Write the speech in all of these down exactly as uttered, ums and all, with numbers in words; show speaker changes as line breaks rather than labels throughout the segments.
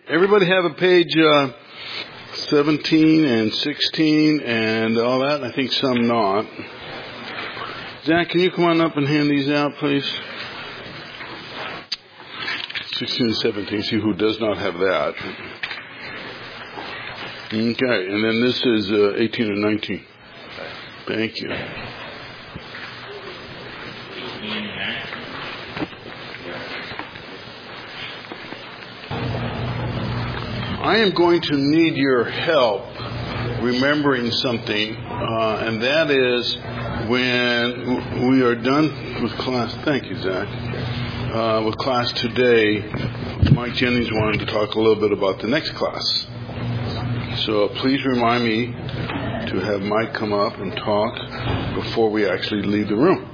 Everybody have a page uh, seventeen and sixteen and all that? I think some not. Zach, can you come on up and hand these out, please? sixteen and seventeen. See who does not have that. Okay, and then this is uh, eighteen and nineteen. Thank you. I am going to need your help remembering something, uh, and that is when we are done with class. Thank you, Zach. Uh, with class today, Mike Jennings wanted to talk a little bit about the next class. So please remind me to have Mike come up and talk before we actually leave the room.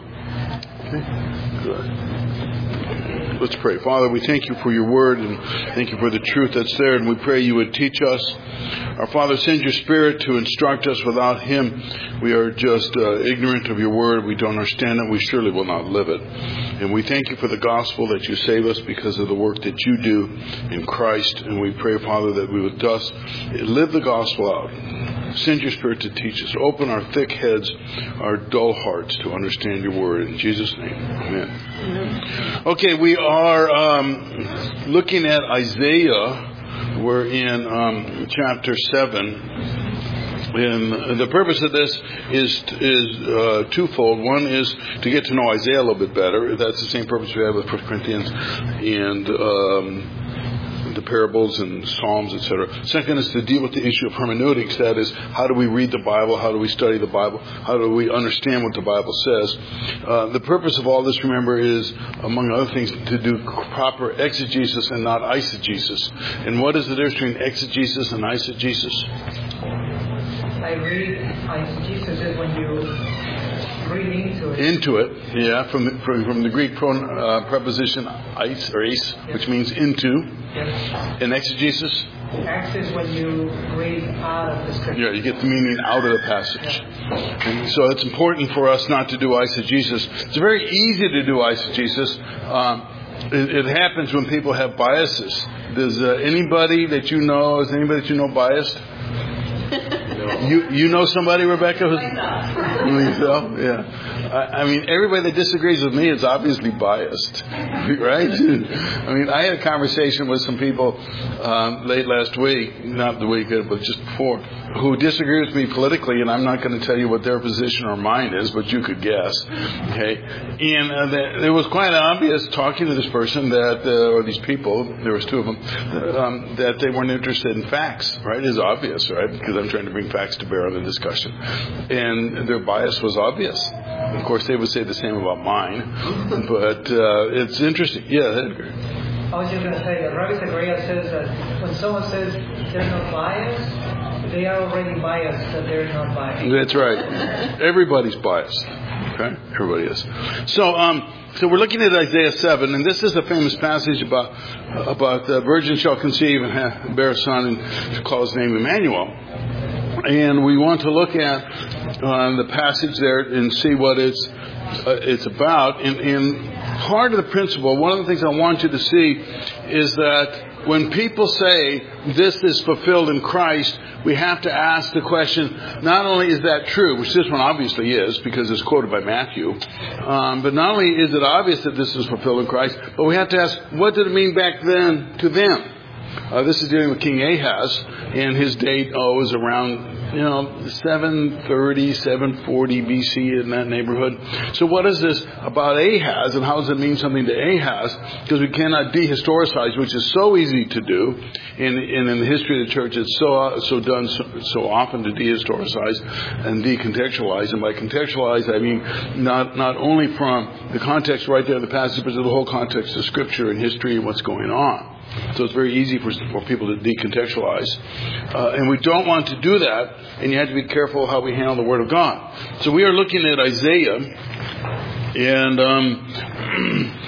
Okay? Good. Let's pray. Father, we thank you for your word and thank you for the truth that's there, and we pray you would teach us. Our Father, send your Spirit to instruct us. Without him, we are just uh, ignorant of your word. We don't understand it. We surely will not live it. And we thank you for the gospel that you save us because of the work that you do in Christ. And we pray, Father, that we would thus live the gospel out. Send your Spirit to teach us. Open our thick heads, our dull hearts to understand your word. In Jesus' name, amen. Okay, we are um, looking at Isaiah. We're in um, chapter seven. And the purpose of this is is uh, twofold. One is to get to know Isaiah a little bit better. That's the same purpose we have with First Corinthians and um, the parables and Psalms, et cetera. Second is to deal with the issue of hermeneutics. That is, how do we read the Bible? How do we study the Bible? How do we understand what the Bible says? Uh, the purpose of all this, remember, is, among other things, to do proper exegesis and not eisegesis. And what is the difference between exegesis and eisegesis?
I read eisegesis is when you read into it.
Into it, yeah, from the, from, from the Greek pro, uh, preposition eis or eis, yes, which means into.
Yes.
And exegesis?
Ex is when you read out of the scripture.
Yeah, you get the meaning out of the passage. Yeah. And so it's important for us not to do eisegesis. It's very easy to do eisegesis. Um, it, it happens when people have biases. Does uh, anybody that you know, is anybody that you know biased? You you know somebody, Rebecca? Who's, so, yeah. I, I mean, everybody that disagrees with me is obviously biased, right? I mean, I had a conversation with some people um, late last week, not the week, but just before, who disagree with me politically, and I'm not going to tell you what their position or mine is, but you could guess. Okay, and uh, the, it was quite obvious talking to this person that, uh, or these people, there was two of them, um, that they weren't interested in facts. Right? It's obvious, right? Because I'm trying to bring facts to bear on the discussion, and their bias was obvious. Of course, they would say the same about mine, but uh, it's interesting. Yeah, Edgar.
I was just going to say that Rabbi Zachariah says that when someone says there's no bias, they are already biased that they're not biased.
That's right. Everybody's biased. Okay, everybody is. So, um, so we're looking at Isaiah seven, and this is a famous passage about about the virgin shall conceive and have, bear a son, and call his name Emmanuel. And we want to look at uh, the passage there and see what it's uh, it's about. And, and part of the principle, one of the things I want you to see is that when people say this is fulfilled in Christ, we have to ask the question, not only is that true, which this one obviously is because it's quoted by Matthew, um, but not only is it obvious that this is fulfilled in Christ, but we have to ask, what did it mean back then to them? Uh, this is dealing with King Ahaz, and his date oh, was around, you know, seven thirty, seven forty B C in that neighborhood. So what is this about Ahaz, and how does it mean something to Ahaz? Because we cannot dehistoricize, which is so easy to do, and, and in the history of the church, it's so so done so, so often to dehistoricize and decontextualize. And by contextualize, I mean not not only from the context right there of the passage, but to the whole context of Scripture and history and what's going on. So it's very easy for, for people to decontextualize. Uh, and we don't want to do that, and you have to be careful how we handle the Word of God. So we are looking at Isaiah, and um,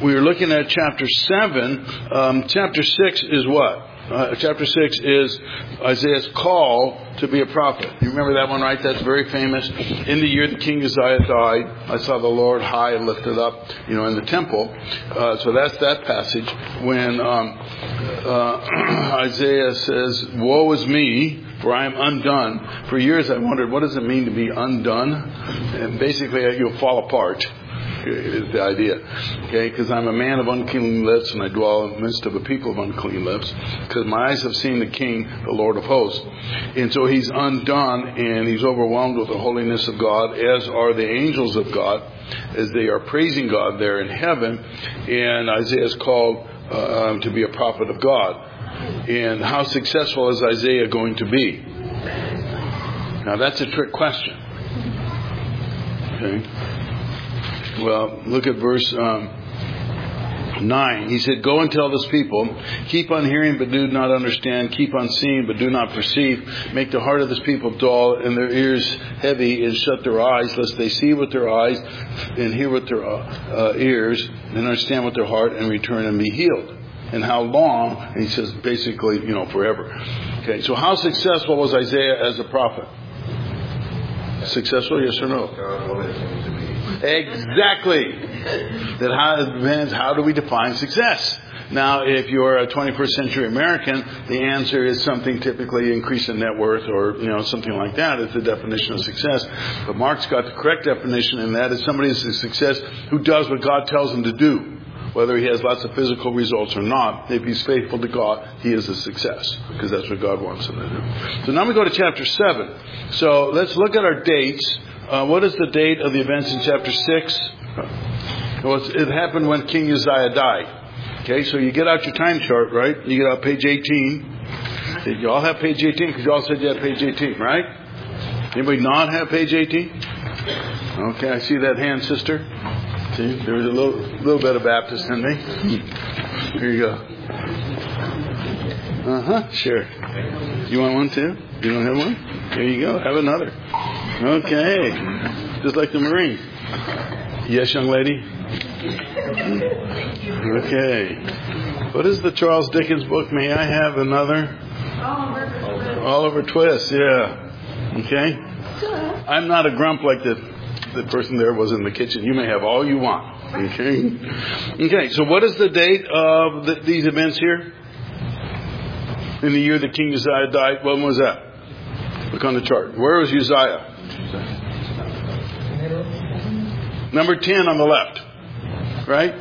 we were looking at chapter seven. Um, chapter six is what? Uh, chapter six is Isaiah's call to be a prophet. You remember that one, right? That's very famous. In the year the king Uzziah died, I saw the Lord high and lifted up, you know, in the temple. Uh, so that's that passage. When um, uh, Isaiah says, "Woe is me, for I am undone." For years I wondered, what does it mean to be undone? And basically, you'll fall apart. Is the idea, okay? Because I'm a man of unclean lips, and I dwell in the midst of a people of unclean lips. Because my eyes have seen the King, the Lord of hosts, and so he's undone, and he's overwhelmed with the holiness of God, as are the angels of God, as they are praising God there in heaven. And Isaiah is called uh, to be a prophet of God. And how successful is Isaiah going to be? Now that's a trick question. Okay. Well, look at verse um, nine. He said, "Go and tell this people, keep on hearing but do not understand, keep on seeing but do not perceive. Make the heart of this people dull and their ears heavy, and shut their eyes, lest they see with their eyes and hear with their uh, ears and understand with their heart and return and be healed." And how long? And he says basically, you know, forever. Okay, so how successful was Isaiah as a prophet? Successful, yes or no? Exactly. That how depends. How do we define success? Now, if you're a twenty-first century American, the answer is something typically increase in net worth, or you know something like that is the definition of success. But Mark's got the correct definition, and that is somebody is a success who does what God tells him to do, whether he has lots of physical results or not. If he's faithful to God, he is a success, because that's what God wants him to do. So now we go to chapter seven. So let's look at our dates. Uh, what is the date of the events in chapter six? Well, it happened when King Uzziah died. Okay, so you get out your time chart, right? You get out page eighteen. Did you all have page eighteen? Because you all said you had page eighteen, right? Anybody not have page eighteen? Okay, I see that hand, sister. See, there's a little little bit of Baptist in me. Here you go. Uh-huh, sure. You want one too? You don't have one? There you go. Have another. Okay. Just like the Marine. Yes, young lady? Okay. What is the Charles Dickens book? May I have another? Oliver Twist, yeah. Okay. I'm not a grump like the, the person there was in the kitchen. You may have all you want. Okay. Okay, so what is the date of the, these events here? In the year that King Uzziah died, when was that? Look on the chart. Where was Uzziah? Number ten on the left. Right?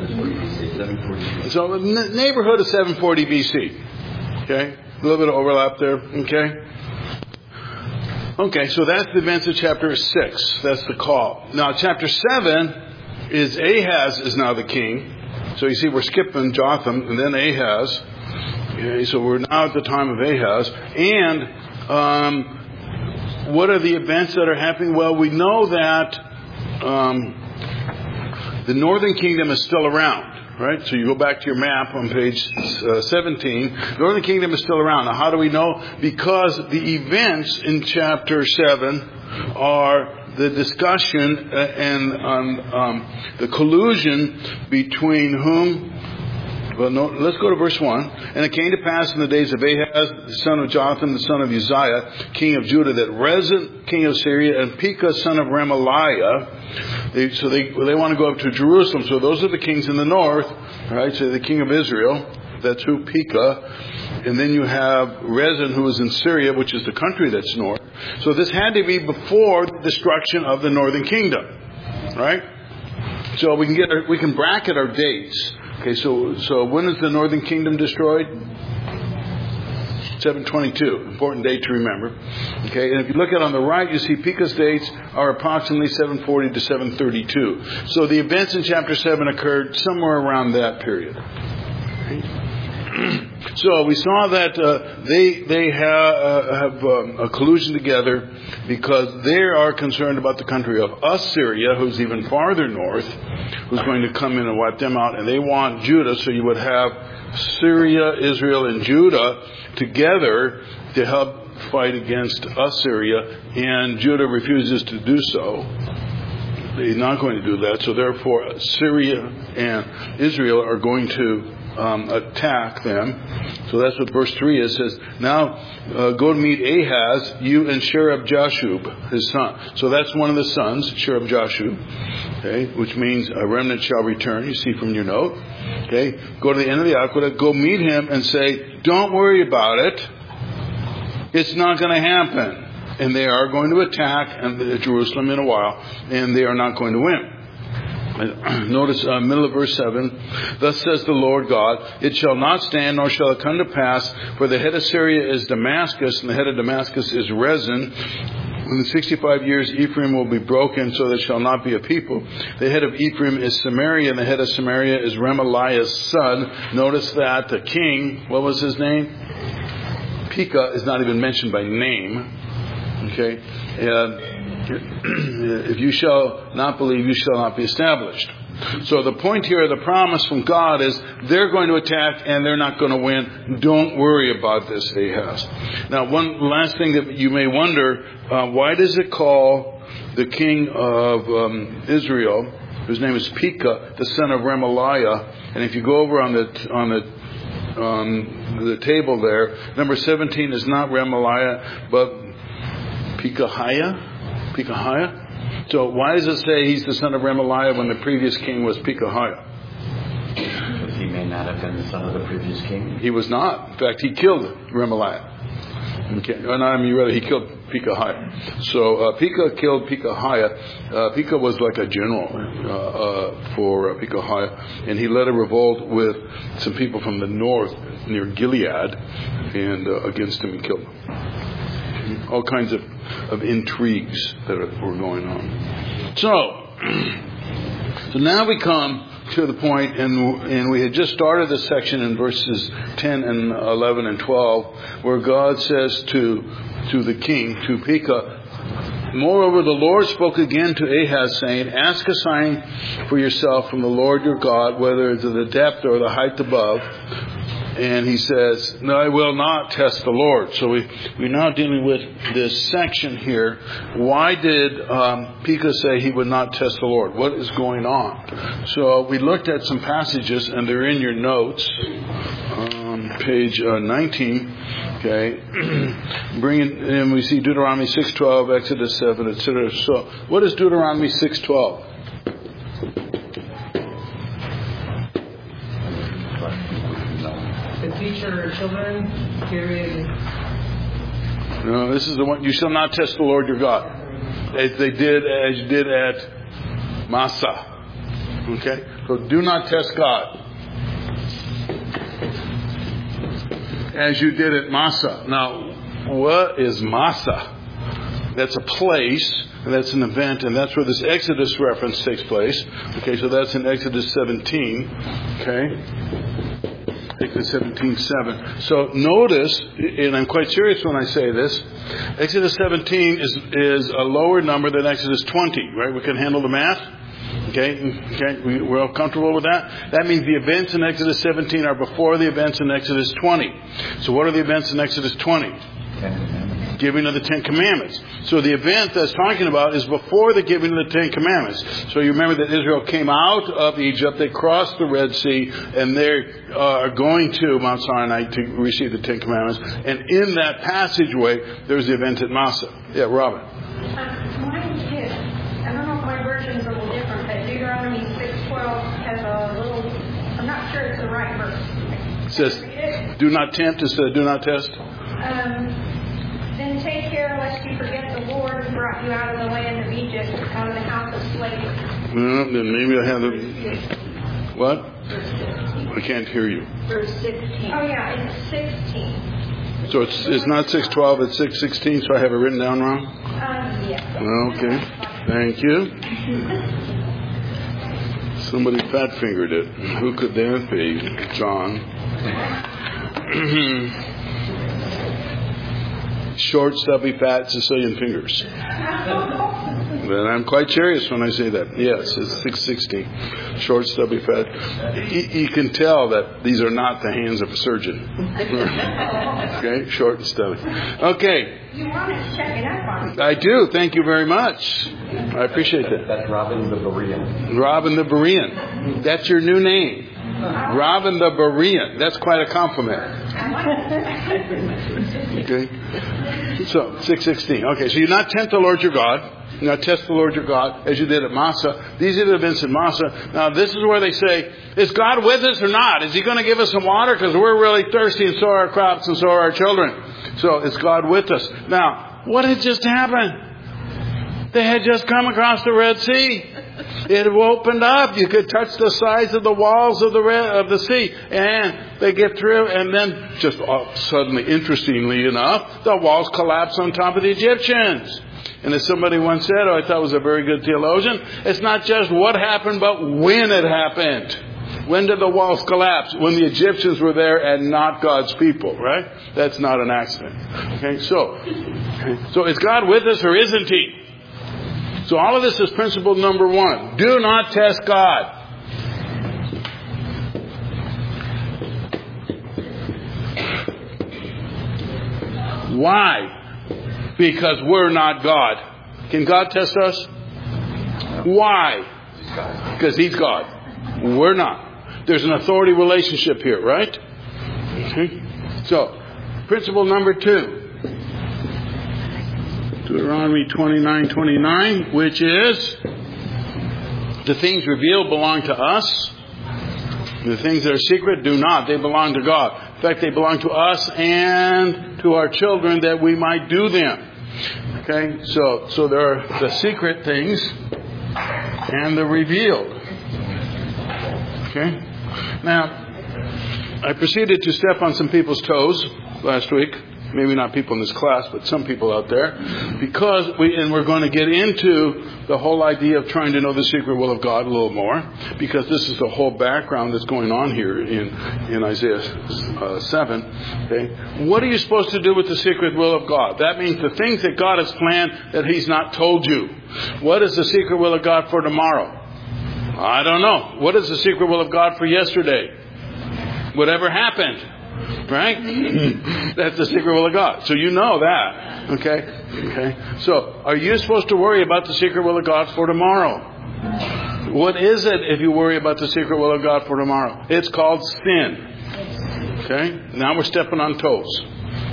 So the neighborhood of seven forty B C. Okay? A little bit of overlap there. Okay? Okay, so that's the events of chapter six. That's the call. Now, chapter seven is Ahaz is now the king. So you see, we're skipping Jotham and then Ahaz. Okay, so we're now at the time of Ahaz. And um, what are the events that are happening? Well, we know that um, the northern kingdom is still around, right? So you go back to your map on page uh, seventeen. Northern kingdom is still around. Now, how do we know? Because the events in chapter seven are the discussion and um, um, the collusion between whom? Well, no, let's go to verse one. And it came to pass in the days of Ahaz, the son of Jotham, the son of Uzziah, king of Judah, that Rezin, king of Syria, and Pekah, son of Remaliah, they, so they they want to go up to Jerusalem. So those are the kings in the north, right? So the king of Israel, that's who, Pekah. And then you have Rezin, who is in Syria, which is the country that's north. So this had to be before the destruction of the northern kingdom, right? So we can get our, we can bracket our dates. Okay, so so when is the northern kingdom destroyed? seven twenty-two. Important date to remember. Okay, and if you look at on the right, you see Pekah's dates are approximately seven forty to seven thirty-two. So the events in chapter seven occurred somewhere around that period. Okay. So we saw that uh, they they ha- uh, have um, a collusion together because they are concerned about the country of Assyria, who's even farther north, who's going to come in and wipe them out, and they want Judah. So you would have Syria, Israel, and Judah together to help fight against Assyria, and Judah refuses to do so. he's not going to do that. So therefore, Syria and Israel are going to um, attack them. So that's what verse three is. It says, now uh, go to meet Ahaz, you and Sherab-Jashub, his son. So that's one of the sons, Sherab-Jashub, okay, which means a remnant shall return. You see from your note. Okay, go to the end of the aqueduct, go meet him and say, don't worry about it. It's not going to happen. And they are going to attack Jerusalem in a while, and they are not going to win. Notice uh, middle of verse seven. Thus says the Lord God, it shall not stand, nor shall it come to pass, for the head of Syria is Damascus, and the head of Damascus is Rezin. In the sixty-five years Ephraim will be broken, so there shall not be a people. The head of Ephraim is Samaria, and the head of Samaria is Remaliah's son. Notice that the king, what was his name? Pekah is not even mentioned by name. Okay, and if you shall not believe, you shall not be established. So the point here, the promise from God is they're going to attack and they're not going to win. Don't worry about this, Ahaz. Now, one last thing that you may wonder, uh, why does it call the king of um, Israel, whose name is Pekah, the son of Remaliah? And if you go over on the on the on the table there, number seventeen is not Remaliah, but Pekahiah? Pekahiah? So why does it say he's the son of Remaliah when the previous king was Pekahiah?
Because he may not have been the son of the previous king.
He was not. In fact, he killed Remaliah. Okay. No, I mean, rather, he killed Pekahiah. So uh, Pekah killed Pekahiah. Uh, Pekah was like a general uh, uh, for uh, Pekahiah. And he led a revolt with some people from the north near Gilead and uh, against him and killed him. All kinds of, of intrigues that are, were going on. So, so now we come to the point, and and we had just started this section in verses ten and eleven and twelve, where God says to to the king, to Pekah, moreover, the Lord spoke again to Ahaz, saying, ask a sign for yourself from the Lord your God, whether it's the depth or the height above. And he says, no, I will not test the Lord. So we, we're now dealing with this section here. Why did um, Pekah say he would not test the Lord? What is going on? So we looked at some passages, and they're in your notes. Um, page uh, nineteen. Okay. Bringing, and we see Deuteronomy six twelve, Exodus seven, et cetera. So what is Deuteronomy six twelve?
Teach your children, period.
No, this is the one. You shall not test the Lord your God, as they did, as you did at Massah. Okay, so do not test God, as you did at Massah. Now, what is Massah? That's a place, and that's an event, and that's where this Exodus reference takes place. Okay, so that's in Exodus seventeen. Okay. Exodus seventeen seven. So notice, and I'm quite serious when I say this, Exodus seventeen is is a lower number than Exodus twenty, right? We can handle the math. Okay, okay, we, we're all comfortable with that? That means the events in Exodus seventeen are before the events in Exodus twenty. So what are the events in Exodus twenty? Giving of the Ten Commandments. So the event that's talking about is before the giving of the Ten Commandments. So you remember that Israel came out of Egypt, they crossed the Red Sea, and they uh, are going to Mount Sinai to receive the Ten Commandments. And in that passageway, there's the event at Massah. Yeah, Robin.
Uh, mine is, I don't know if my version's a little different, but Deuteronomy six twelve has a little, I'm not sure it's the right verse.
It says, do not tempt instead of do not test.
Um, Then take care lest you forget the Lord who brought you out of the land of Egypt, out of the house of slavery.
Well, then maybe I have the... What? I can't hear you.
Verse sixteen. Oh, yeah, it's sixteen.
So it's it's not six twelve, it's six sixteen, so I have it written down wrong?
Um, yeah.
Okay. Thank you. Somebody fat-fingered it. Who could that be? John. Short, stubby, fat Sicilian fingers. And I'm quite serious when I say that. Yes, it's six sixteen. Short, stubby, fat. You, you can tell that these are not the hands of a surgeon. Okay, short and stubby. Okay.
You want to check it up on it.
I do. Thank you very much. I appreciate that.
That's Robin the Berean.
Robin the Berean. That's your new name. Robin the Berean. That's quite a compliment. Okay. So, six sixteen. Okay, so you not tempt the Lord your God. You not test the Lord your God as you did at Massah. These are the events in Massah. Now, this is where they say, is God with us or not? Is He going to give us some water? Because we're really thirsty, and so are our crops, and so are our children. So, is God with us? Now, what had just happened? They had just come across the Red Sea. It opened up. You could touch the sides of the walls of the red, of the sea. And they get through. And then just suddenly, interestingly enough, the walls collapse on top of the Egyptians. And as somebody once said, oh, I thought was a very good theologian, it's not just what happened, but when it happened. When did the walls collapse? When the Egyptians were there and not God's people, right? That's not an accident. Okay, so, okay, so is God with us or isn't He? So all of this is principle number one. Do not test God. Why? Because we're not God. Can God test us? Why? Because He's God. We're not. There's an authority relationship here, right? Okay. So, principle number two. Deuteronomy twenty-nine twenty-nine, which is the things revealed belong to us. The things that are secret do not. They belong to God. In fact, they belong to us and to our children that we might do them. Okay, so so there are the secret things and the revealed. Okay, now I proceeded to step on some people's toes last week. Maybe not people in this class, but some people out there, because we and we're going to get into the whole idea of trying to know the secret will of God a little more, because this is the whole background that's going on here in in Isaiah uh, seven. Okay, what are you supposed to do with the secret will of God? That means the things that God has planned that He's not told you. What is the secret will of God for tomorrow? I don't know. What is the secret will of God for yesterday? Whatever happened. Right? That's the secret will of God. So you know that. Okay? Okay. So, are you supposed to worry about the secret will of God for tomorrow? What is it if you worry about the secret will of God for tomorrow? It's called sin. Okay? Now we're stepping on toes.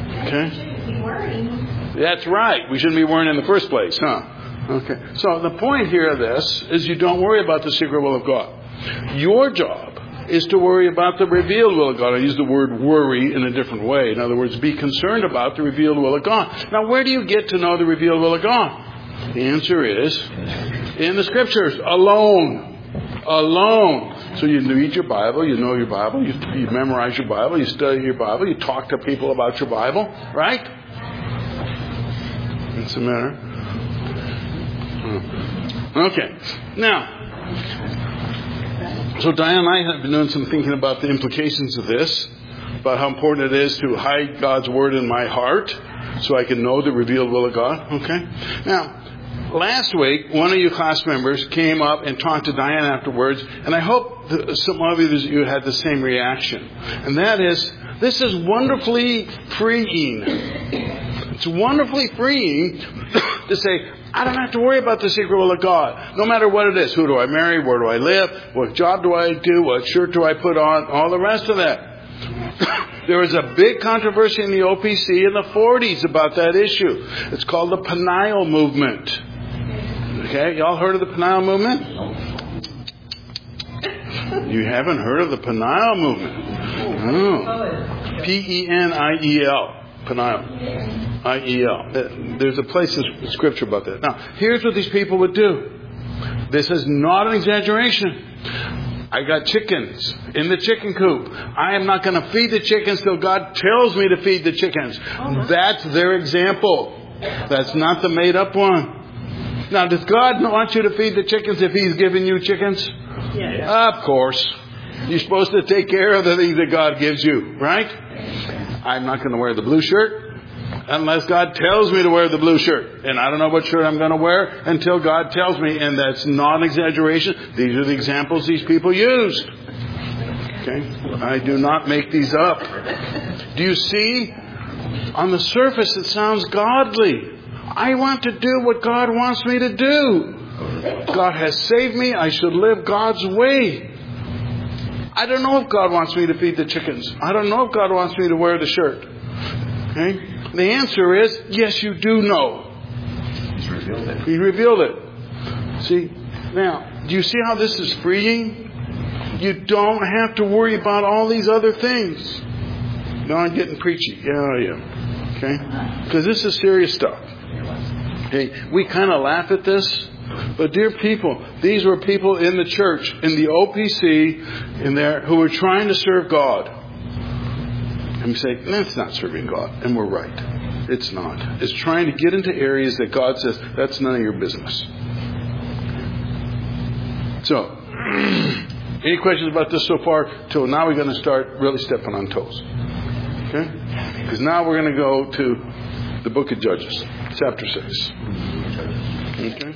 Okay? That's right. We shouldn't be worrying in the first place, huh? Okay. So the point here of this is you don't worry about the secret will of God. Your job is to worry about the revealed will of God. I use the word worry in a different way. In other words, be concerned about the revealed will of God. Now, where do you get to know the revealed will of God? The answer is in the Scriptures. Alone. Alone. So you read your Bible, you know your Bible, you, you memorize your Bible, you study your Bible, you talk to people about your Bible, right? What's the matter? Okay. Now, so Diane and I have been doing some thinking about the implications of this, about how important it is to hide God's Word in my heart so I can know the revealed will of God. Okay? Now, last week, one of you class members came up and talked to Diane afterwards, and I hope that some of you had the same reaction. And that is, this is wonderfully freeing. It's wonderfully freeing to say, I don't have to worry about the secret will of God. No matter what it is. Who do I marry? Where do I live? What job do I do? What shirt do I put on? All the rest of that. There was a big controversy in the O P C in the forties about that issue. It's called the Peniel Movement. Okay, y'all heard of the Peniel Movement? You haven't heard of the Peniel Movement? Oh. P E N I E L. Peniel. I E L. There's a place in Scripture about that. Now, here's what these people would do. This is not an exaggeration. I got chickens in the chicken coop. I am not going to feed the chickens till God tells me to feed the chickens. That's their example. That's not the made up one. Now, does God want you to feed the chickens if He's giving you chickens? Yeah. Of course. You're supposed to take care of the things that God gives you, right? I'm not going to wear the blue shirt. unless God tells me to wear the blue shirt. And I don't know what shirt I'm going to wear until God tells me. And that's not an exaggeration. These are the examples these people used. Okay? I do not make these up. Do you see? On the surface, it sounds godly. I want to do what God wants me to do. God has saved me. I should live God's way. I don't know if God wants me to feed the chickens. I don't know if God wants me to wear the shirt. Okay? The answer is, yes, you do know.
He's revealed it.
He revealed it. See, now, do you see how this is freeing? You don't have to worry about all these other things. Now I'm getting preachy. Yeah, I am. Okay? Because this is serious stuff. Okay? We kind of laugh at this. But dear people, these were people in the church, in the O P C, in there, who were trying to serve God. And we say, that's not serving God. And we're right. It's not. It's trying to get into areas that God says, that's none of your business. So, any questions about this so far? Till now we're going to start really stepping on toes. Okay? Because now we're going to go to the book of Judges, chapter six. Okay?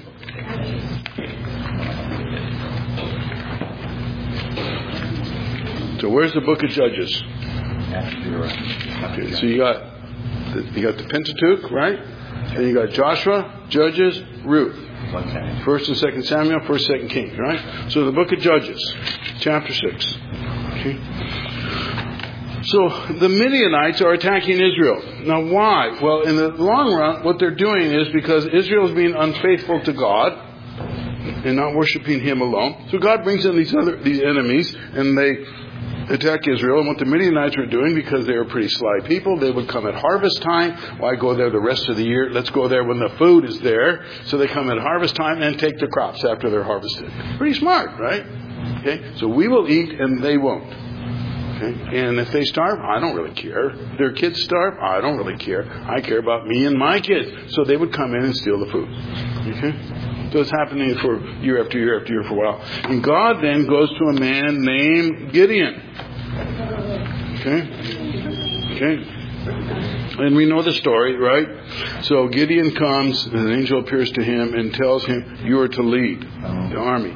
So where's the book of Judges? Okay, so you got the, you got the Pentateuch, right? Then you got Joshua, Judges, Ruth. First and Second Samuel, First, Second Kings, right? So the book of Judges, chapter six. Okay. So the Midianites are attacking Israel. Now why? Well, in the long run, what they're doing is because Israel is being unfaithful to God and not worshiping Him alone. So God brings in these other these enemies, and they attack Israel. And what the Midianites were doing, because they were pretty sly people, they would come at harvest time. Why go there the rest of the year? Let's go there when the food is there. So they come at harvest time and take the crops after they're harvested. Pretty smart, right? Okay. So we will eat and they won't. Okay. And if they starve, I don't really care. Their kids starve, I don't really care. I care about me and my kids. So they would come in and steal the food. Okay. So it's happening for year after year after year for a while. And God then goes to a man named Gideon. Okay? Okay? And we know the story, right? So Gideon comes, and an angel appears to him and tells him, you are to lead the army.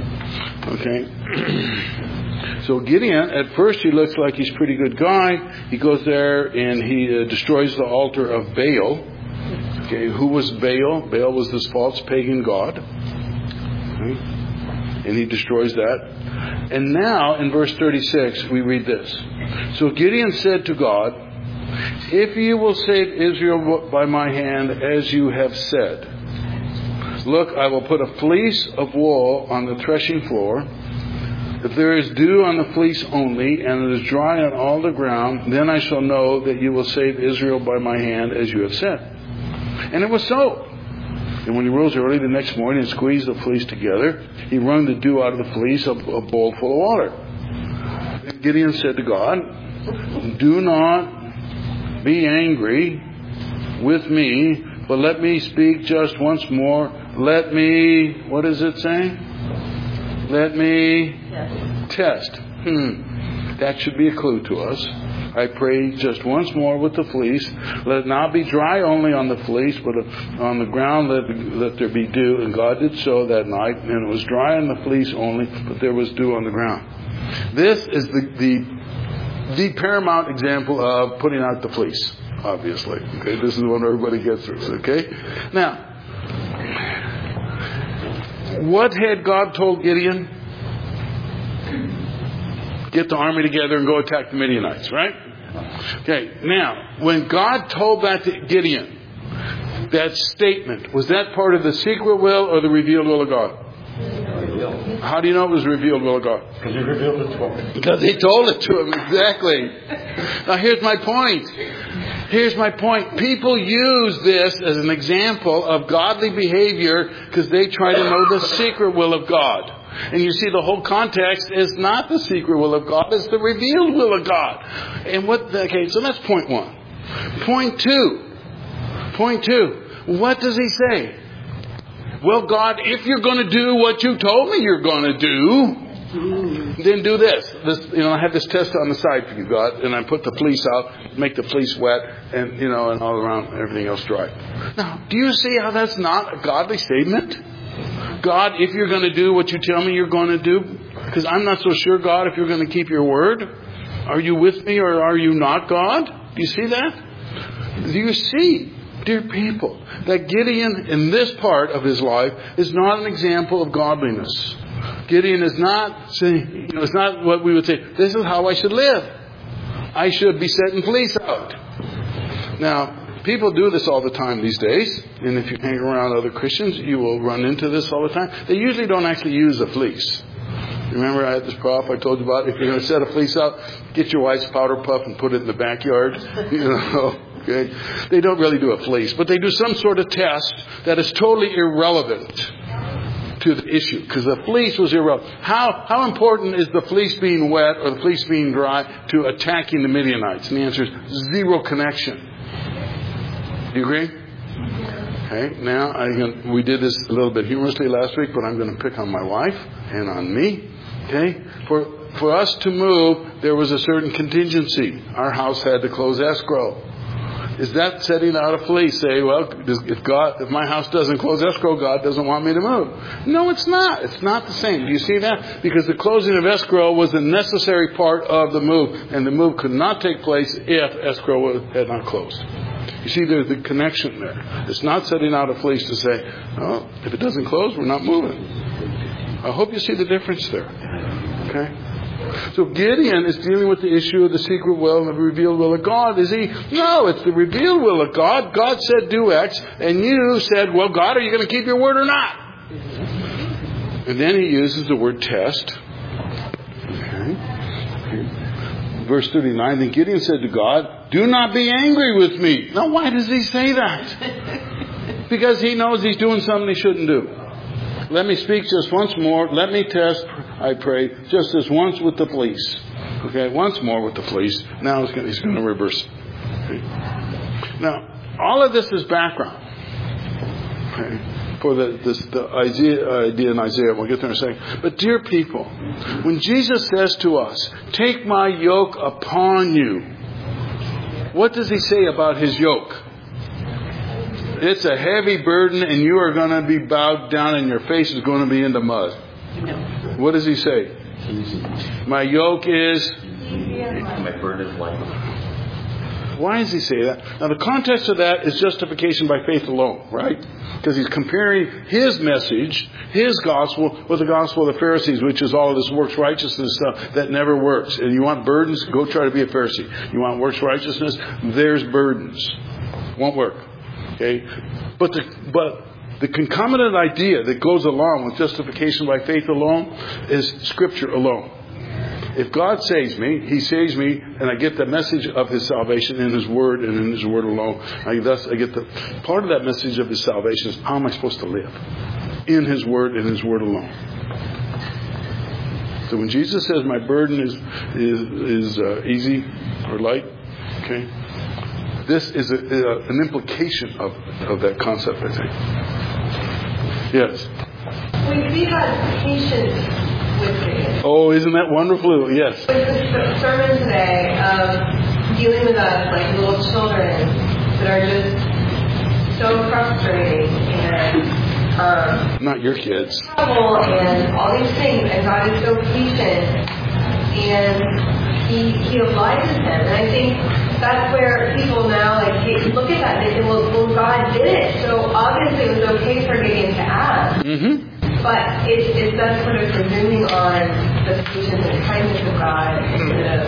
Okay? So Gideon, at first he looks like he's a pretty good guy. He goes there and he uh, destroys the altar of Baal. Okay, who was Baal? Baal was this false pagan god. Okay. And he destroys that. And now, in verse thirty-six, we read this. So Gideon said to God, if you will save Israel by my hand, as you have said, look, I will put a fleece of wool on the threshing floor. If there is dew on the fleece only, and it is dry on all the ground, then I shall know that you will save Israel by my hand, as you have said. And it was so. And when he rose early the next morning and squeezed the fleece together, he wrung the dew out of the fleece, a, a bowl full of water. And Gideon said to God, do not be angry with me, but let me speak just once more. Let me, what does it say? Let me test. Hmm. That should be a clue to us. I pray just once more with the fleece. Let it not be dry only on the fleece, but on the ground let, let there be dew. And God did so that night, and it was dry on the fleece only, but there was dew on the ground. This is the, the, the paramount example of putting out the fleece, obviously. Okay, this is when everybody gets this, okay? Now, what had God told Gideon? Get the army together and go attack the Midianites, right? Okay, now, when God told that to Gideon, that statement, was that part of the secret will or the revealed will of God?
Revealed.
How do you know it was the revealed will of God?
Because He revealed it to him.
Because He told it to him, exactly. Now here's my point. Here's my point. People use this as an example of godly behavior because they try to know the secret will of God. And you see, the whole context is not the secret will of God, it's the revealed will of God. And what, okay, so that's point one. Point two. Point two. What does he say? Well, God, if you're going to do what you told me you're going to do, Then do this. This, you know, I have this test on the side for you, God, and I put the fleece out, make the fleece wet, and you know, and all around everything else dry. Now, do you see how that's not a godly statement? God, if you're going to do what you tell me you're going to do, because I'm not so sure, God, if you're going to keep your word. Are you with me or are you not, God? Do you see that? Do you see, dear people, that Gideon in this part of his life is not an example of godliness? Gideon is not saying, you know, it's not what we would say, this is how I should live. I should be setting fleece out. Now, people do this all the time these days. And if you hang around other Christians, you will run into this all the time. They usually don't actually use a fleece. Remember I had this prof I told you about? If you're going to set a fleece out, get your wife's powder puff and put it in the backyard. You know, okay? They don't really do a fleece, but they do some sort of test that is totally irrelevant to the issue, because the fleece was irrelevant. How how important is the fleece being wet or the fleece being dry to attacking the Midianites? And the answer is zero connection. Do you agree? Okay, now I, we did this a little bit humorously last week, but I'm going to pick on my wife and on me. Okay, for for us to move, there was a certain contingency. Our house had to close escrow. Is that setting out a fleece? Say, well, if God, if my house doesn't close escrow, God doesn't want me to move. No, it's not. It's not the same. Do you see that? Because the closing of escrow was a necessary part of the move, and the move could not take place if escrow had not closed. You see, there's the connection there. It's not setting out a fleece to say, oh, if it doesn't close, we're not moving. I hope you see the difference there. Okay? So Gideon is dealing with the issue of the secret will and the revealed will of God. Is he? No, it's the revealed will of God. God said do X, and you said, well, God, are you going to keep your word or not? And then he uses the word test. Okay. Okay. Verse thirty-nine, then Gideon said to God, do not be angry with me. Now, why does he say that? Because he knows he's doing something he shouldn't do. Let me speak just once more. Let me test, I pray, just this once with the fleece. Okay, once more with the fleece. Now he's going, he's going to reverse. Okay. Now, all of this is background. Okay, for the, this, the idea, idea in Isaiah. We'll get there in a second. But dear people, when Jesus says to us, take my yoke upon you, what does he say about his yoke? It's a heavy burden and you are going to be bowed down and your face is going to be in the mud. No. What does he say? Easy. My yoke is...
My burden is light.
Why does he say that? Now the context of that is justification by faith alone, right? Because he's comparing his message, his gospel, with the gospel of the Pharisees, which is all of this works righteousness stuff that never works. And you want burdens? Go try to be a Pharisee. You want works righteousness? There's burdens. Won't work. Okay, but the but the concomitant idea that goes along with justification by faith alone is Scripture alone. If God saves me, He saves me, and I get the message of His salvation in His Word and in His Word alone. I thus I get the part of that message of His salvation is how am I supposed to live in His Word and His Word alone. So when Jesus says my burden is is is uh, easy or light, okay. This is a, a, an implication of, of that concept, I think. Yes?
We see God's patience with Gideon.
Oh, isn't that wonderful? Yes.
With the sermon today of dealing with us like little children that are just so frustrating and um,
not your kids.
Trouble and all these things, and God is so patient and He He obliges him, and I think that's where people now like look at that and they say, well, well, God did it, so obviously it was okay for Gideon to ask.
Mm-hmm.
But it, it's that sort of presuming on the patience and kindness of God instead of.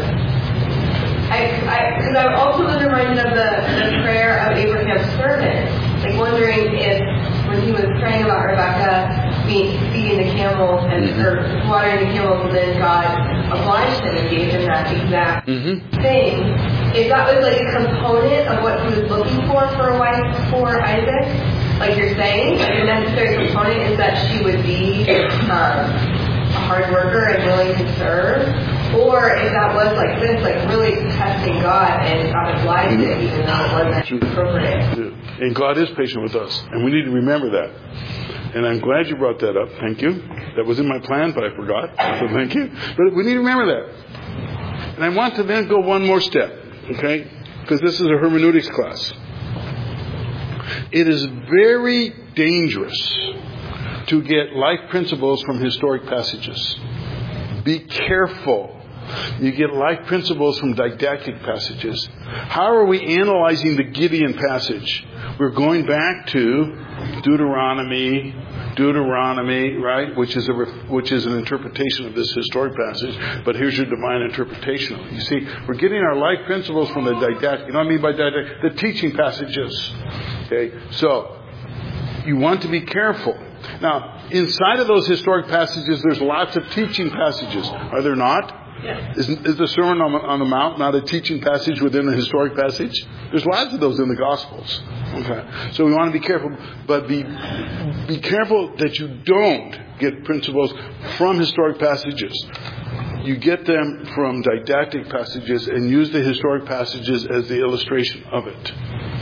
I because I, I also was reminded of the, the prayer of Abraham's servant, like wondering if when he was praying about Rebecca being feeding the camels and or watering the camels, and then God obliged him and gave him that exact
mm-hmm.
thing. If that was like a component of what he was looking for for a wife for Isaac, like you're saying, like a necessary component is that she would be um, a hard worker and willing to serve, or if that was like this, like really testing God and God obliged it even though it wasn't appropriate.
Yeah. And God is patient with us, and we need to remember that. And I'm glad you brought that up. Thank you. That was in my plan, but I forgot. So thank you. But we need to remember that. And I want to then go one more step. Okay? Because this is a hermeneutics class. It is very dangerous to get life principles from historic passages. Be careful. You get life principles from didactic passages. How are we analyzing the Gideon passage? We're going back to Deuteronomy, Deuteronomy, right? Which is a which is an interpretation of this historic passage. But here's your divine interpretation of it. You see, we're getting our life principles from the didactic. You know what I mean by didactic? The teaching passages. Okay, so you want to be careful. Now, inside of those historic passages, there's lots of teaching passages. Are there not?
Yeah.
Is, is the Sermon on the, on the Mount not a teaching passage within a historic passage? There's lots of those in the Gospels. Okay, so we want to be careful, but be be careful that you don't get principles from historic passages. You get them from didactic passages and use the historic passages as the illustration of it.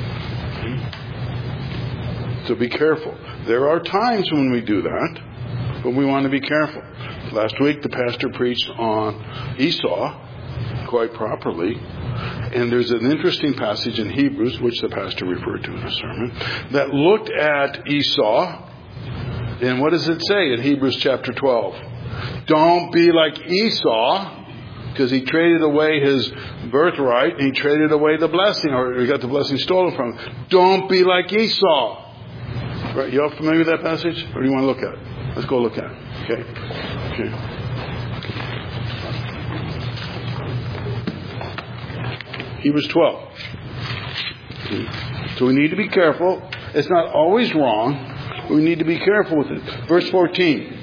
So be careful. There are times when we do that, but we want to be careful. Last week the pastor preached on Esau quite properly, and there's an interesting passage in Hebrews, which the pastor referred to in the sermon, that looked at Esau, and what does it say in Hebrews chapter twelve? Don't be like Esau, because he traded away his birthright, and he traded away the blessing, or he got the blessing stolen from him. Don't be like Esau. Right, you all familiar with that passage? Or do you want to look at it? Let's go look at it. Okay. Okay. Hebrews twelve. Okay. So we need to be careful. It's not always wrong. But we need to be careful with it. Verse fourteen.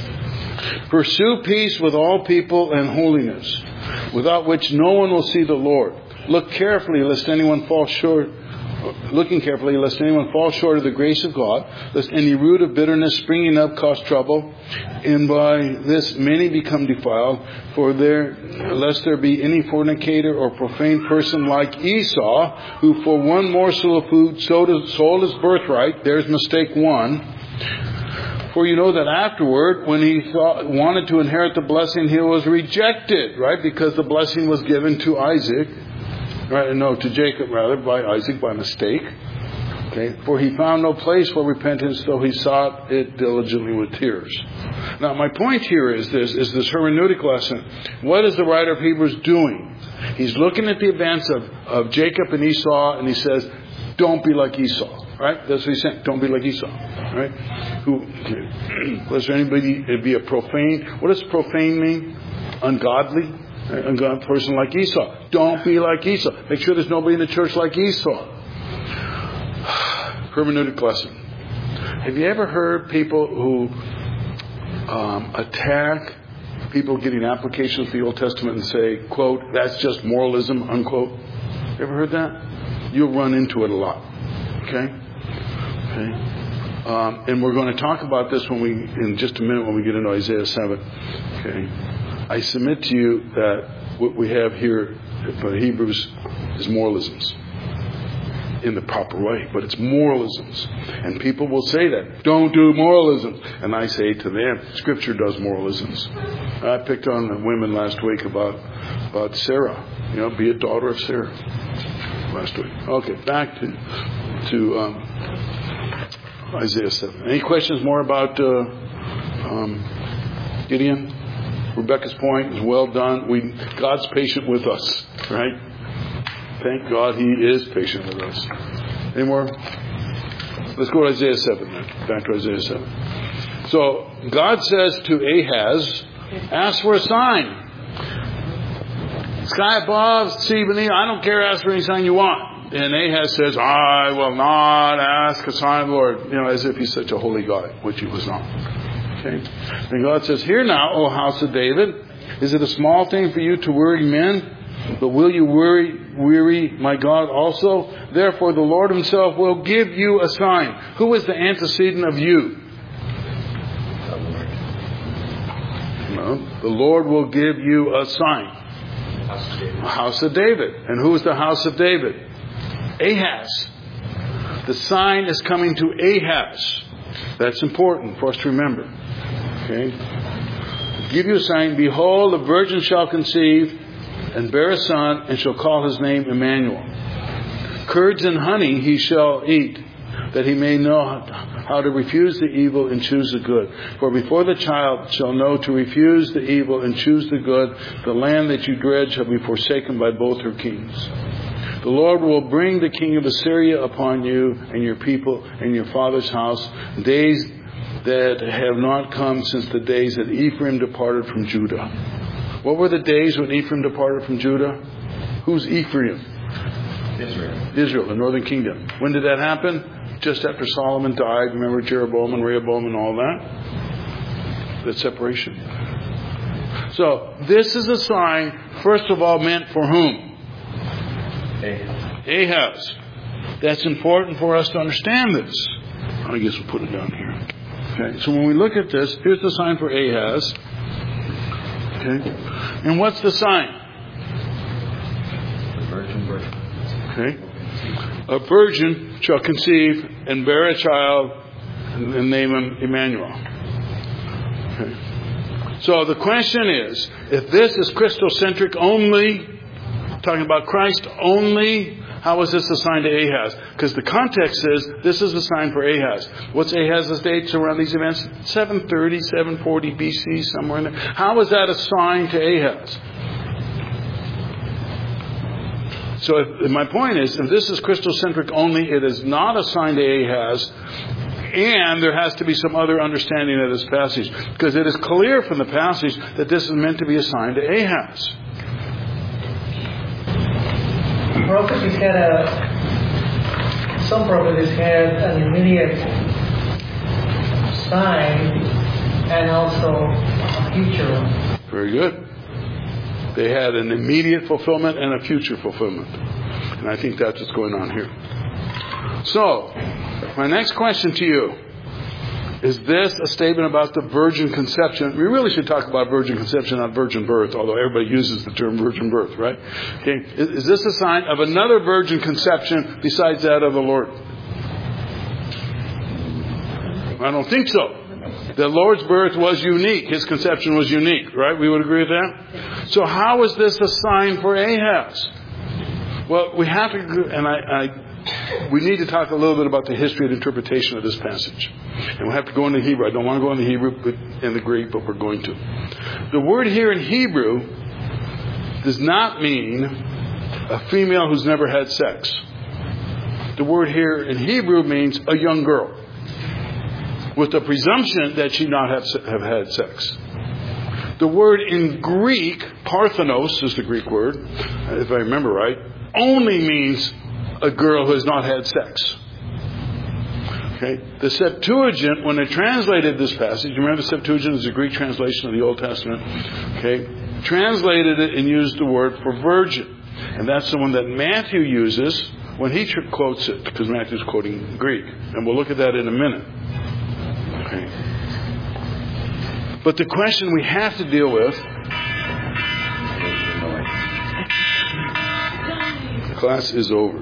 Pursue peace with all people and holiness, without which no one will see the Lord. Look carefully lest anyone fall short. Looking carefully, lest anyone fall short of the grace of God, lest any root of bitterness springing up cause trouble, and by this many become defiled. For there, lest there be any fornicator or profane person like Esau, who for one morsel of food sold his birthright. There's mistake one. For you know that afterward, when he thought, wanted to inherit the blessing, he was rejected, right? Because the blessing was given to Isaac. Right, no, to Jacob rather, by Isaac, by mistake. Okay, for he found no place for repentance, though he sought it diligently with tears. Now, my point here is this: is this hermeneutic lesson. What is the writer of Hebrews doing? He's looking at the events of, of Jacob and Esau, and he says, "Don't be like Esau." Right? That's what he's saying. Don't be like Esau. Right? Who? Okay. Was there anybody? It'd be a profane. What does profane mean? Ungodly. A God person like Esau. Don't be like Esau. Make sure there's nobody in the church like Esau. Hermeneutic lesson. Have you ever heard people who um, attack people getting applications of the Old Testament and say, quote, that's just moralism, unquote? You ever heard that? You'll run into it a lot. Okay? Okay. Um, and we're going to talk about this when we, in just a minute when we get into Isaiah seven. Okay. I submit to you that what we have here for Hebrews is moralisms in the proper way, but it's moralisms. And people will say that, don't do moralisms. And I say to them, Scripture does moralisms. I picked on the women last week about, about Sarah. You know, be a daughter of Sarah. Last week. Okay, back to, to um, Isaiah seven. Any questions more about uh, um, Gideon? Rebecca's point is well done. We God's patient with us, right? Thank God He is patient with us. Any more? Let's go to Isaiah seven then. Back to Isaiah seven. So God says to Ahaz, ask for a sign. Sky above, sea beneath, I don't care, ask for any sign you want. And Ahaz says, I will not ask a sign of the Lord. You know, as if he's such a holy God, which he was not. Okay. And God says, hear now, O house of David, is it a small thing for you to worry men? But will you worry, weary my God also? Therefore the Lord Himself will give you a sign. Who is the antecedent of you? No, the Lord will give you a sign. A house of David. And who is the house of David? Ahaz. The sign is coming to Ahaz. That's important for us to remember. Okay? Give you a sign. Behold, the virgin shall conceive and bear a son, and shall call his name Emmanuel. Curds and honey he shall eat, that he may know how to refuse the evil and choose the good. For before the child shall know to refuse the evil and choose the good, the land that you dread shall be forsaken by both her kings. The Lord will bring the king of Assyria upon you and your people and your father's house, days that have not come since the days that Ephraim departed from Judah. What were the days when Ephraim departed from Judah? Who's Ephraim?
Israel.
Israel, the northern kingdom. When did that happen? Just after Solomon died. Remember Jeroboam and Rehoboam and all that? That separation. So, this is a sign, first of all, meant for whom?
Ahaz.
Ahaz. That's important for us to understand this. I guess we'll put it down here. Okay, so when we look at this, here's the sign for Ahaz. Okay, and what's the sign?
The virgin birth.
Okay, a virgin shall conceive and bear a child and name him Emmanuel. Okay. So the question is, if this is Christocentric only, talking about Christ only, how is this a sign to Ahaz? Because the context says this is a sign for Ahaz. What's Ahaz's dates around these events? seven thirty, seven forty B C, somewhere in there. How is that a sign to Ahaz? So if, my point is, if this is Christocentric only, it is not a sign to Ahaz, and there has to be some other understanding of this passage, because it is clear from the passage that this is meant to be a sign to Ahaz.
Prophecies had a, some prophecies had an immediate sign and also a future one.
Very good. They had an immediate fulfillment and a future fulfillment. And I think that's what's going on here. So, my next question to you, is this a statement about the virgin conception? We really should talk about virgin conception, not virgin birth, although everybody uses the term virgin birth, right? Okay. Is, is this a sign of another virgin conception besides that of the Lord? I don't think so. The Lord's birth was unique. His conception was unique, right? We would agree with that? So how is this a sign for Ahaz? Well, we have to, and I, I we need to talk a little bit about the history and interpretation of this passage. And we'll have to go into Hebrew. I don't want to go into Hebrew and the Greek, but we're going to. The word here in Hebrew does not mean a female who's never had sex. The word here in Hebrew means a young girl, with the presumption that she not have, have had sex. The word in Greek, parthenos is the Greek word, if I remember right, only means a girl who has not had sex. Okay? The Septuagint, when they translated this passage, you remember the Septuagint is a Greek translation of the Old Testament, okay? Translated it and used the word for virgin. And that's the one that Matthew uses when he quotes it, because Matthew's quoting Greek. And we'll look at that in a minute. Okay. But the question we have to deal with, the class is over.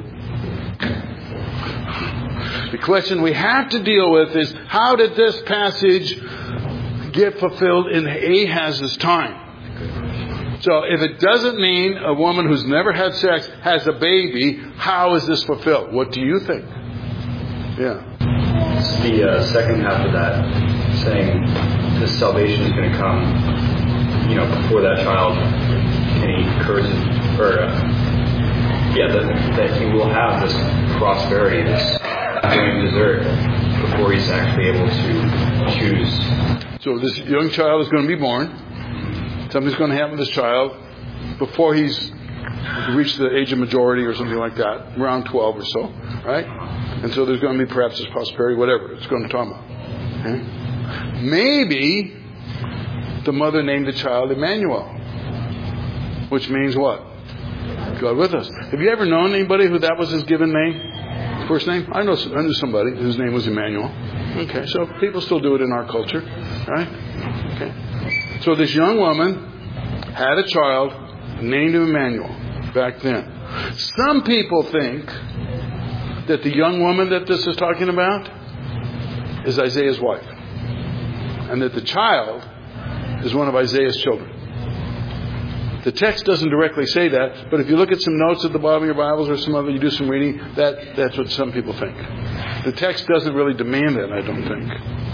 The question we have to deal with is, how did this passage get fulfilled in Ahaz's time? So if it doesn't mean a woman who's never had sex has a baby, how is this fulfilled? What do you think? Yeah.
It's the uh, second half of that, saying this salvation is going to come, you know, before that child can eat curds, or uh, yeah, that, that he will have this prosperity, this doing dessert before he's actually able to choose.
So this young child is going to be born. Something's going to happen to this child before he's reached the age of majority or something like that, around twelve or so, right? And so there's going to be perhaps this prosperity, whatever it's going to talk about. Okay? Maybe the mother named the child Emmanuel, which means what? God with us. Have you ever known anybody who that was his given name? First name? I know I knew somebody whose name was Emmanuel. Okay, so people still do it in our culture, right? Okay. So this young woman had a child named him Emmanuel back then. Some people think that the young woman that this is talking about is Isaiah's wife. And that the child is one of Isaiah's children. The text doesn't directly say that, but if you look at some notes at the bottom of your Bibles or some other, you do some reading, that, that's what some people think. The text doesn't really demand that, I don't think.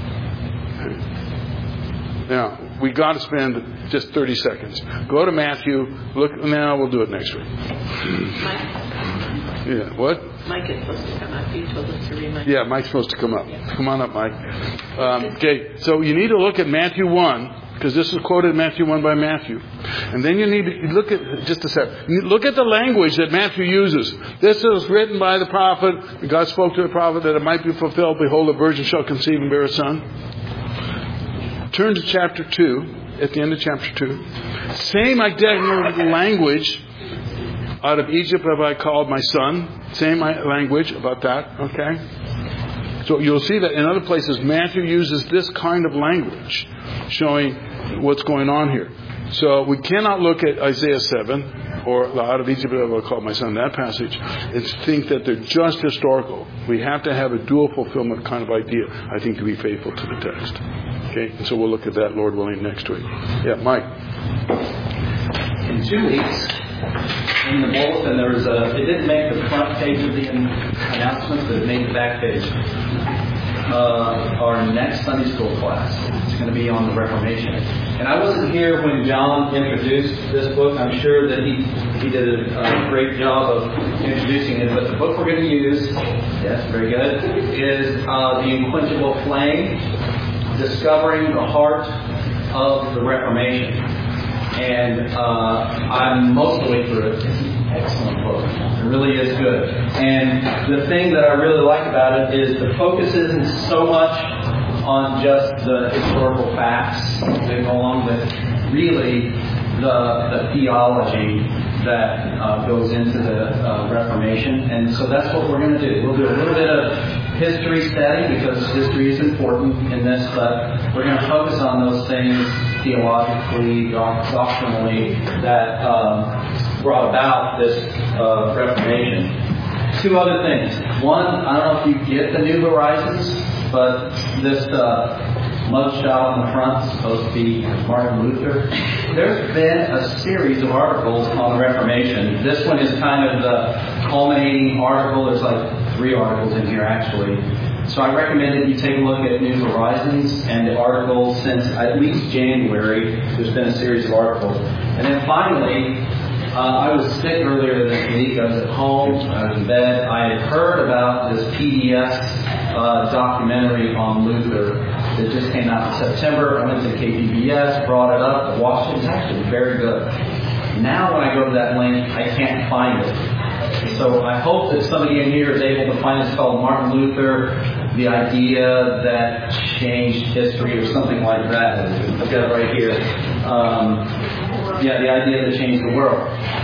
Now, we got to spend just thirty seconds. Go to Matthew. Look. Now we'll do it next week.
Mike?
Yeah. What?
Mike is supposed to come up. You told us to remind.
Yeah, Mike's supposed to come up.
Yeah.
Come on up, Mike. Um, okay. So you need to look at Matthew one, because this is quoted Matthew one by Matthew, and then you need to look at just a second. Look at the language that Matthew uses. This is written by the prophet. God spoke to the prophet that it might be fulfilled. Behold, a virgin shall conceive and bear a son. Turn to chapter two, at the end of chapter two. Same identical language. Out of Egypt have I called my son. Same language about that, okay? So you'll see that in other places, Matthew uses this kind of language, showing what's going on here. So we cannot look at Isaiah seven, or out of Egypt have I called my son, that passage, and think that they're just historical. We have to have a dual fulfillment kind of idea, I think, to be faithful to the text. Okay, and so we'll look at that, Lord willing, next week. Yeah, Mike.
In two weeks, in the bulletin, there was a, it didn't make the front page of the announcement, but it made the back page. Uh, our next Sunday school class. It's going to be on the Reformation. And I wasn't here when John introduced this book. I'm sure that he he did a, a great job of introducing it. But the book we're going to use, yes, very good, is uh, The Unquenchable Flame, Discovering the Heart of the Reformation. And uh, I'm most of the way through it. It's an excellent book. It really is good. And the thing that I really like about it is the focus isn't so much on just the historical facts that go along with really the, the theology that uh, goes into the uh, Reformation. And so that's what we're going to do. We'll do a little bit of history study because history is important in this, but we're going to focus on those things theologically, doctrinally, that um, brought about this uh, Reformation. Two other things. One, I don't know if you get the New Horizons, but this uh, mugshot on the front is supposed to be Martin Luther. There's been a series of articles on the Reformation. This one is kind of the culminating article. There's like three articles in here, actually. So I recommend that you take a look at New Horizons and the articles since at least January. There's been a series of articles. And then finally, uh, I was sick earlier this week. I was at home. I was in bed. I had heard about this P B S uh, documentary on Luther that just came out in September. I went to K P B S, brought it up, watched it. It's actually very good. Now when I go to that link, I can't find it. So I hope that somebody in here is able to find it. It's called Martin Luther, the idea that changed history or something like that. I've got it right here. Um, yeah, the idea that changed the world.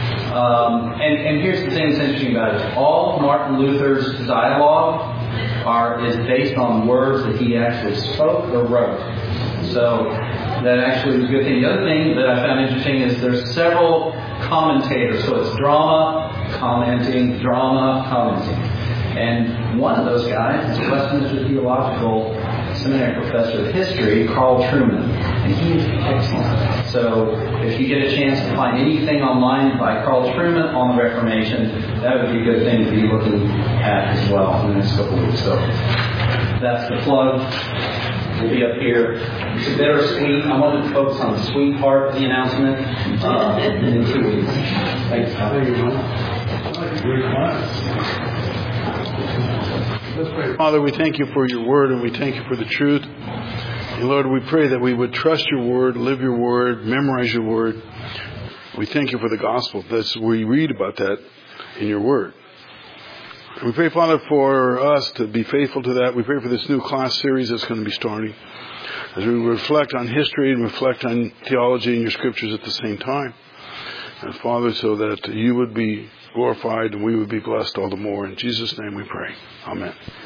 Um, and, and here's the thing that's interesting about it. All Martin Luther's dialogue are is based on words that he actually spoke or wrote. So that actually was a good thing. The other thing that I found interesting is there's several commentators. So it's drama, commenting, drama, commenting. And one of those guys is Westminster Theological Seminary professor of history, Carl Trueman. And he is excellent. So if you get a chance to find anything online by Carl Trueman on the Reformation, that would be a good thing to be looking at as well in the next couple of weeks. So that's the plug. We'll be up here. It's bittersweet. I wanted to focus on the sweet part of the announcement uh, in two weeks. Thanks, Tom.
Thank you, man. Great class. Let's pray. Father, we thank you for your word and we thank you for the truth. And Lord, we pray that we would trust your word, live your word, memorize your word. We thank you for the gospel. That's we read about that in your word. We pray, Father, for us to be faithful to that. We pray for this new class series that's going to be starting as we reflect on history and reflect on theology and your scriptures at the same time. And Father, so that you would be glorified and we would be blessed all the more. In Jesus' name we pray. Amen.